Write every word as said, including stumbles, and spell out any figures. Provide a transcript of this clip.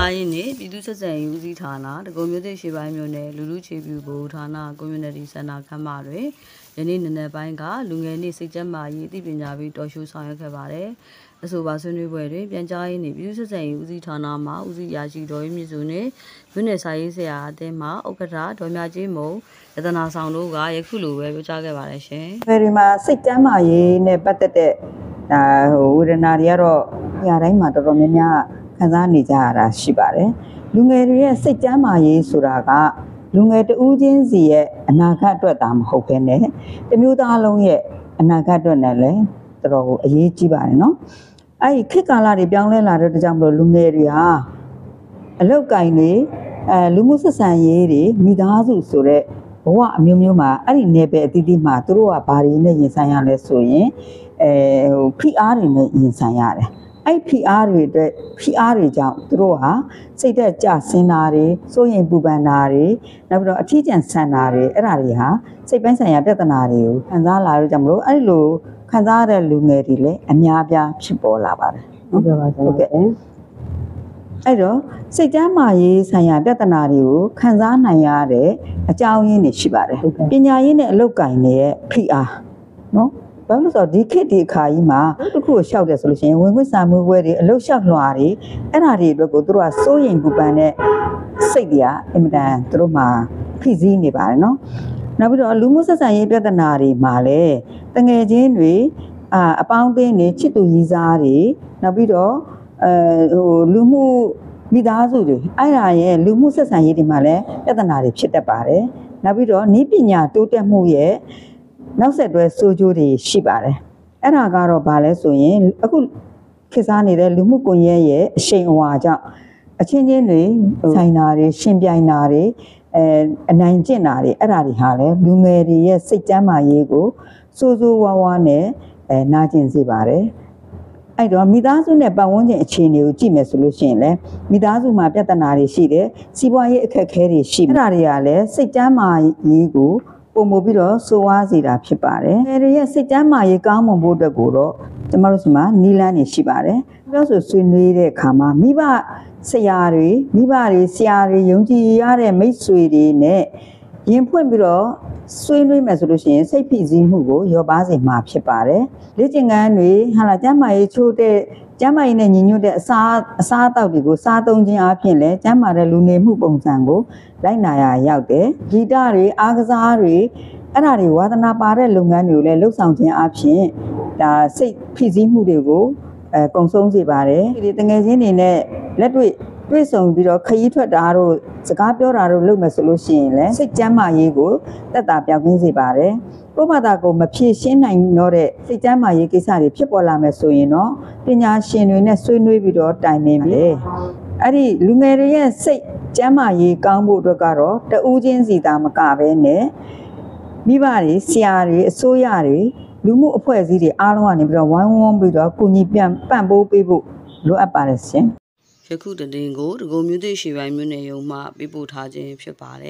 ရင်နေပြည်သူ့ဆက်ဆံရေးဦးစီးဌာနတကုံမြို့သစ်ရှေ့ပိုင်းမြို့နယ်လူလူချေပြူဘူဌာန community center ခန်းမတွင်ယနေ့နံနက်ပိုင်းကလူငယ်နှင့်စိတ်ကျန်းမာရေးအသိပညာပေးတော်ရှိဆောင်ရွက်ခဲ့ပါတယ်။အဆိုပါဆွေးနွေးပွဲတွင်ပြန်ကြားရေးနှင့်ပြည်သူ့ဆက်ဆံရေးဦးစီးဌာနမှဦးစီးရာရှိတော်ရင်းမြင့်စုနှင့်မြို့နယ်စာရေးဆရာအသင်းမှဥက္ကဋ္ဌဒေါ်မြကြီးမုံရတနာဆောင်တို့ကယခုလိုပဲပြောကြားခဲ့ပါတယ်ရှင်။ဒီမှာစိတ်ကျန်းမာရေးနဲ့ပတ်သက်တဲ့ဒါဟိုဝေဒနာတွေကတော့နေရာတိုင်းမှာတော်တော်များများခံစားနေကြရတာရှိပါတယ်။လူငယ်တွေရဲ့စိတ်ကျန်းမာရေးဆိုတာကလူငယ်တဦးချင်းစီရဲ့အနာဂတ်အတွက်ဒါမဟုတ်ဘဲနဲ့တမျိုးသားလုံးရဲ့အနာဂတ်အတွက်နဲ့လည်းတော်တော်အရေးကြီးပါတယ်နော်။အဲဒီခေတ်ကာလတွေပြောင်းလဲလာတဲ့ကြောင့်မလို့လူငယ်တွေဟာအလောက်ကင်တွေအဲလူမှုဆက်ဆံရေးတွေမိသားစုဆိုတဲ့ဘဝအမျိုးမျိုးမှာအဲ့ဒီနယ်ပယ်အသီးသီးမှာသူတို့ကဘာတွေနဲ့ရင်ဆိုင်ရလဲဆိုရင်အဲဟိုဖိအားတွေနဲ့ရင်ဆိုင်ရတယ်အဲ့ဖိအားတွေအတွက်ဖိအားတွေကြောင့်သူတို့ဟာစိတ်သက်ကြဆင်းတာတွေစိုးရိမ်ပူပန်တာတွေနောက်ပြီးတော့အထီးကျန်ဆန်တာတွေအဲ့ဒါတွေဟာစိတ်ပိုင်းဆိုင်ရာပြဿနာတွေကိုခံစားလာရကြမလို့အဲ့လိုခံစားရတဲ့လူငယ်တွေလည်းအများအပြားဖြစ်ပေါ်လာပါတယ်ဟုတ်ကဲ့ပါဟုတ်ကဲ့အဲ့တော့စိတ်ကျန်းမာရေးဆိုင်ရာပြဿနာတွေကိုခံစားနိုင်ရတဲ့အကြောင်းရင်းတွေရှိပါတယ်ပညာရေးနဲ့အလုပ်ကိုင်ရဲ့ဖိအားနော်ဘာလို့ဆိုတော့ဒီခေတ်ဒီအခါကြီးမှာတစ်ခုကိုရှောက်တယ်ဆိုလို့ရှိရင်ဝင်ခွင့်စာမှုပွဲတွေအလုပ်ရှောက်လွှာတွေအဲ့ဒါတွေအတွက်ကိုသူတို့ကစိုးရိမ်ပူပန်တဲ့စိတ်တွေကအင်မတန်သူတို့မှာဖိစီးနေပါတယ်နော်နောက်ပြီးတော့လူမှုဆက်ဆံရေးပြဿနာတွေမှာလည်းတငယ်ချင်းတွေအာအပေါင်းအသင်းတွေချစ်သူရည်စားတွေနောက်ပြီးတော့အဲဟိုလူမှုမိသားစုတွေအဲ့ဒါရဲ့လူမှုဆက်ဆံရေးတွေမှာလည်းပြဿနာတွေဖြစ်တတ်ပါတယ်နောက်ပြီးတော့နည်းပညာတိုးတက်မှုရဲ့နောက်ဆက်တွဲဆိုးကျိုးတွေရှိပါတယ်အဲ့ဒါကတော့ဘာလဲဆိုရင်အခုခေတ်စားနေတဲ့လူမှုကွန်ရက်ရဲ့အရှိန်အဝါကြောင့်အချင်းချင်းတွေဆိုင်တာတွေရှင်ပြိုင်တာတွေအဲအနိုင်ကျင့်တာတွေအဲ့ဒါတွေဟာလဲလူငယ်တွေရဲ့စိတ်ကျန်းမာရေးကိုစိုးစိုးဝါးဝါးနဲ့အဲနာကျင်စေပါတယ်အဲ့တော့မိသားစုနဲ့ပတ်ဝန်းကျင်အခြေအနေကိုကြည့်မယ်ဆိုလို့ရှိရင်လည်းမိသားစုမှာပြဿနာတွေရှိတယ်စီးပွားရေးအခက်အခဲတွေရှိတယ်အဲ့ဒါတွေကလည်းစိတ်ကျန်းမာရေးကိုပုံမပြီးတော့ဆိုဝါးစေတာဖြစ်ပါတယ်။အဲဒီရဲ့စိတ်ကျန်းမာရေးကောင်းမွန်ဖို့အတွက်ကိုတော့ကျမတို့ဒီမှာနီလန်းနေရှိပါတယ်။ပြောဆိုဆွေးနွေးတဲ့အခါမှာမိဘဆရာတွေမိဘတွေဆရာတွေယုံကြည်ရတဲ့မိတ်ဆွေတွေနဲ့ရင်ဖွင့်ပြီးတော့ဆွေးနွေးမယ်ဆိုလို့ရှိရင်စိတ်ဖိစီးမှုကိုရောပါစေမှာဖြစ်ပါတယ်။လေ့ကျင့်ခန်းတွေဟာလာကျန်းမာရေးချိုးတဲ့ကျန်းမာရေးနဲ့ညီညွတ်တဲ့အစားအစားအသောက်တွေကိုစားသုံးခြင်းအပြင်လည်းကျန်းမာတဲ့လူနေမှုပုံစံကိုလိုက်နာရရောက်တယ်ဂီတတွေအားကစားတွေအဲ့ဒါတွေဝါသနာပါတဲ့လုပ်ငန်းတွေကိုလည်းလှုပ်ဆောင်ခြင်းအပြင်ဒါစိတ်ဖိစီးမှုတွေကိုအဲကုံဆုံးစေပါတယ်ဒီတငယ်ချင်းတွေနဲ့လက်တွေ့တွေ့ဆုံပြီးတော့ခရီးထွက်တာတို့စကားပြောတာတို့လုပ်မယ်ဆိုလို့ရှိရင်လည်းစိတ်ကျန်းမာရေးကိုတက်တာပြောင်းကင်းစေပါတယ်ကိုယ့်ဘာသာကိုမဖြေရှင်းနိုင်တော့တဲ့စိတ်ကျန်းမာရေးကိစ္စတွေဖြစ်ပေါ်လာမယ်ဆိုရင်တော့ပညာရှင်တွေနဲ့ဆွေးနွေးပြီးတော့တိုင်ပင်ပြီးအဲ့ဒီလူငယ်တွေရဲ့စိတ်ကျန်းမာရေးကောင်းဖို့အတွက်ကတော့တဦးချင်းစီသာမကပဲနဲ့မိဘတွေဆရာတွေအစိုးရတွေလူမှုအဖွဲ့အစည်းတွေအားလုံးကနေပြီးတော့ဝိုင်းဝန်းပြီးတော့ကိုကြီးပြန်ပံ့ပိုးပေးဖို့လိုအပ်ပါတယ်ရှင်ယခုတည်င်းကိုဒဂုံမြို့သစ်ရှေ့ပိုင်းမြို့နယ်ရုံးမှပေးပို့ထားခြင်းဖြစ်ပါတယ်